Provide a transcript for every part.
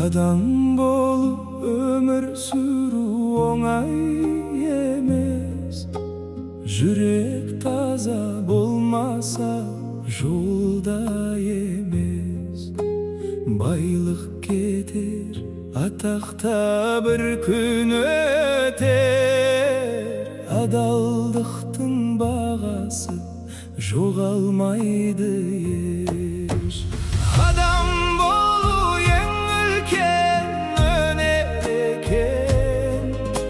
Adam bolup ömür sürүү oңай эмес. Жүрек таза болмаса жолда эмес. Байлык кетер, атакта бир күн өтер. Адалдыктын багасы жоголмайды еш. Адам болуу эң үлкен өнер экен.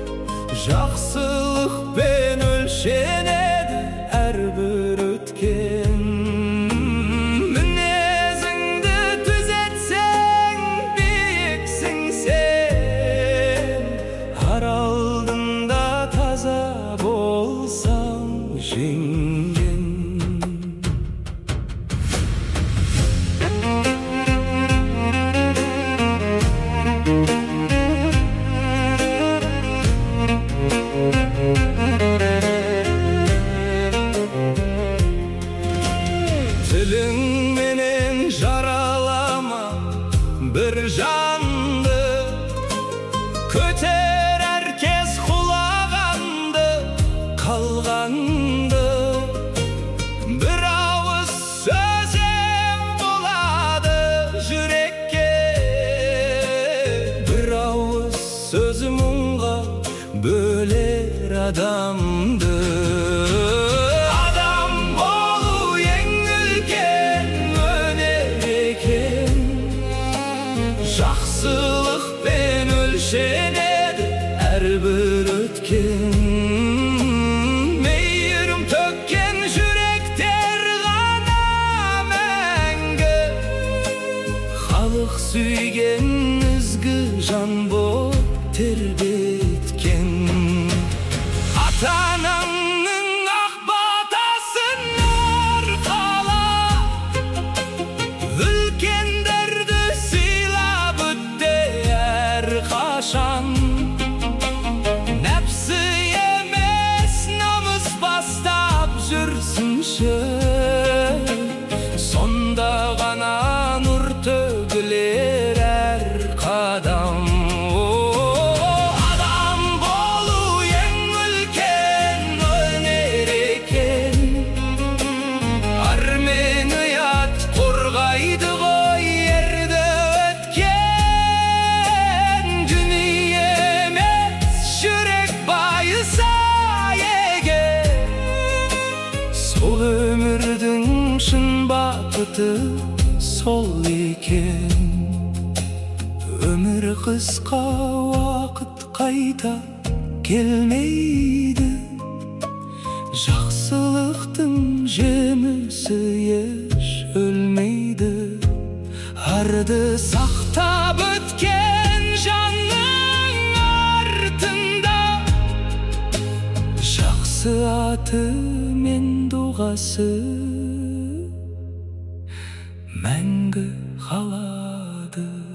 Жакшылыкпен өлшенеді ар бир өткен. Мүнөзүңдү түзетсең бийиксиң сен. Ар алдында таза болсаң жеңген. Тилиң менен жаралама бир жанды. Көтер эркес кулаганды, калганды. Бир ауыз сөзүң болады жүрекке. Бир ауыз сөзү муңга бөлер адамды. Жакшылыкпен өлшенеді ар бир өткен. Мейірім төккен жүректер ғана мәңгі. Халық сүйген ізгі жан боп тербеткен. Ата-анаңның ақ батасын арқала. Үлкендерді сыйлап өтте әрқашан. Нәпсі емес намыс бастап жүрсінші. Сонда ғана нұр төгілер әр қадам. Адам болу ең үлкен өнер екен. Ар мен ұят қорғайды ғой ерді өткен. Дүние емес жүрек байыса егер. Сол өмірдің шын бақыты сол екен. Өмір қысқа, уақыт қайта келмейді. Жақсылықтың жемісі еш өлмейді. Арды сақтап өткен жанның артында. Жақсы аты мен дұғасы мәңгі қалады.